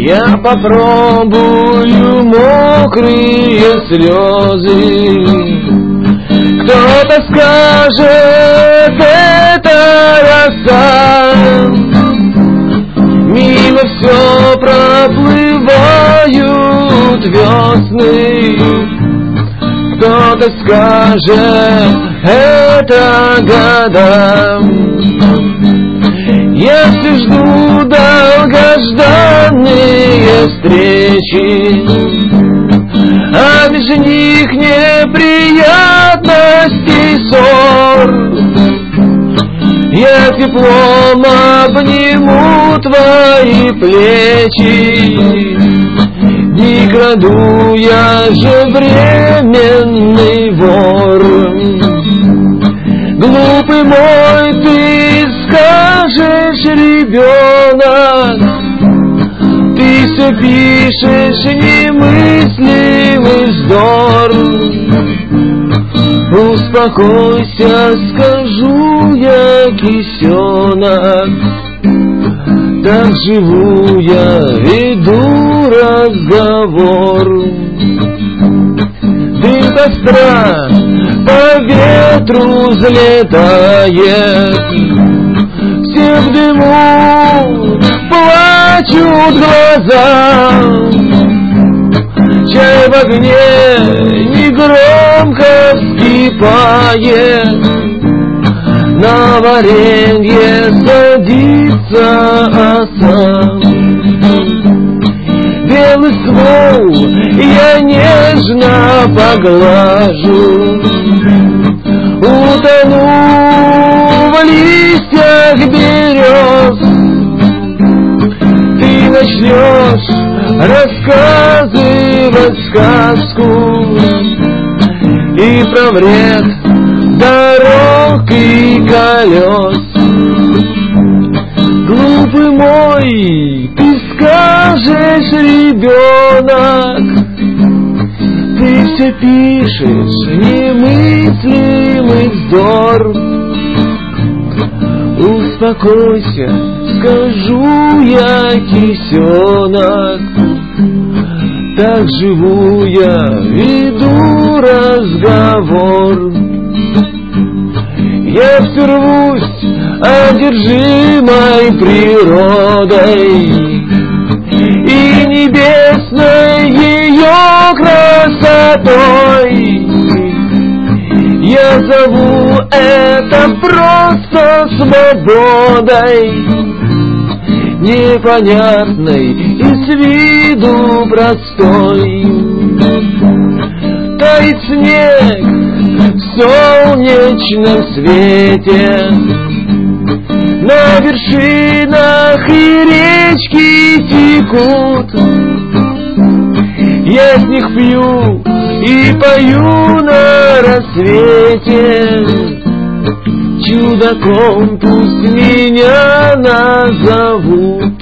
Я попробую мокрые слезы. Кто-то скажет, это роса. Мимо все проплывают весны. Кто-то скажет, это года. Я все жду долгожданные встречи, а между них неприятностей ссор. Я теплом обниму твои плечи, не краду, я же временный вор. Глупый мой, ты скажешь, ребенок, ты все пишешь немыслимый вздор. Успокойся, скажу я, кисенок, так живу я, веду разговор. Дым костра по ветру взлетает, все в дыму плачут глаза. Чай в огне негромко вскипает, на варенье садится оса. Белый ствол я нежно поглажу, утону в листьях берез. Ты начнешь рассказывать сказку и про вред дорог и колес. Глупый мой, ты скажешь, ребенок, ты все пишешь немыслимый вздор. Успокойся, скажу я, кисенок, так живу я, веду разговор. Я все рвусь одержимой природой и небесной ее красотой. Я зову это просто свободой, непонятной и с виду простой. Тает снег в солнечном свете, на вершинах и речки текут. Я с них пью и пою на рассвете. Чудаком пусть меня назовут.